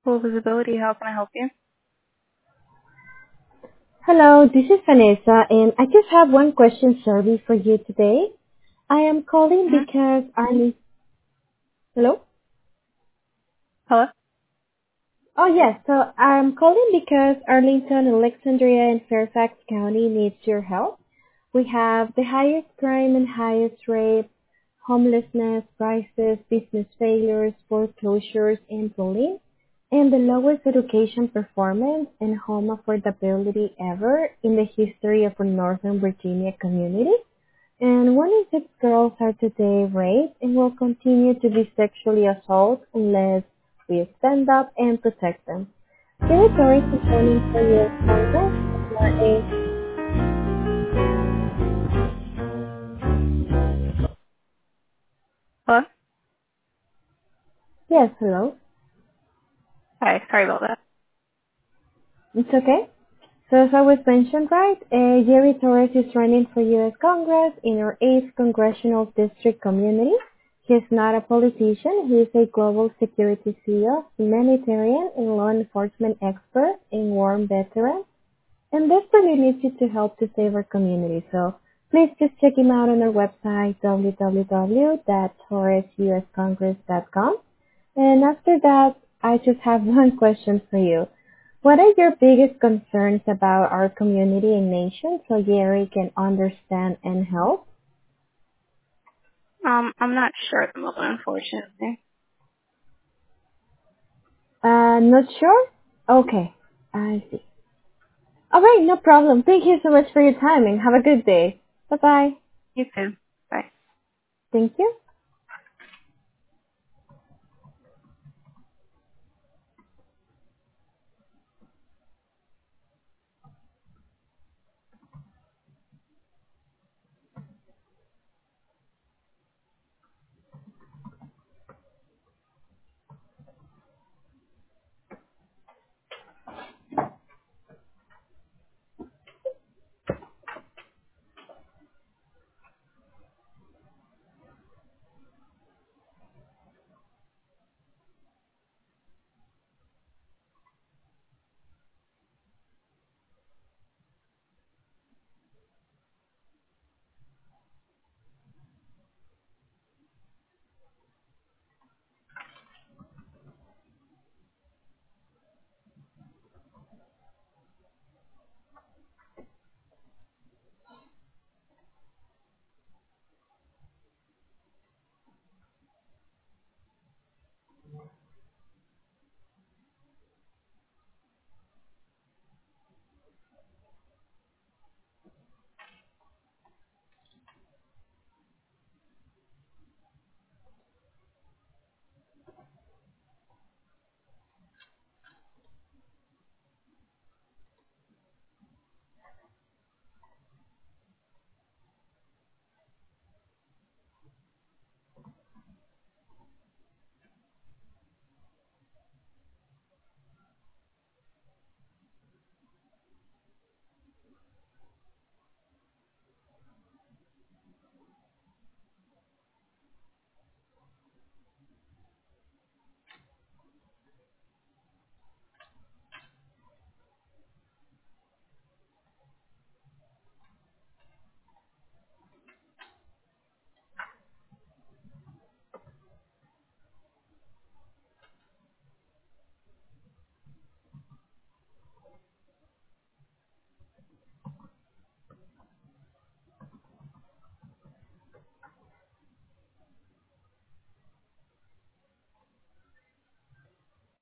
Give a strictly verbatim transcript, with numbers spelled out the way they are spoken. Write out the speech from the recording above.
Full visibility, how can I help you? Hello, this is Vanessa, and I just have one question survey for you today. I am calling hmm because I'm... Hello? Hello? Oh, yes. So I'm calling because Arlington, Alexandria, and Fairfax County needs your help. We have the highest crime and highest rate, homelessness, crisis, business failures, foreclosures, and bullying, and the lowest education performance and home affordability ever in the history of a Northern Virginia community. And one in six girls are today raped and will continue to be sexually assaulted unless we stand up and protect them. Territory is running for U S Congress. You are a Hello? yes, hello. Hi, sorry about that. It's okay. So as I was mentioned, right, uh, Jerry Torres is running for U S Congress in our eighth Congressional District community. He's not a politician. He is a global security C E O, humanitarian, and law enforcement expert, and war veteran. And desperately needs you to help to save our community. So please just check him out on our website, w w w dot torres u s congress dot com. And after that, I just have one question for you. What are your biggest concerns about our community and nation so Gary can understand and help? Um, I'm not sure at the moment, unfortunately. Uh, not sure? Okay, I see. Alright, no problem. Thank you so much for your time and have a good day. Bye bye. You too. Bye. Thank you.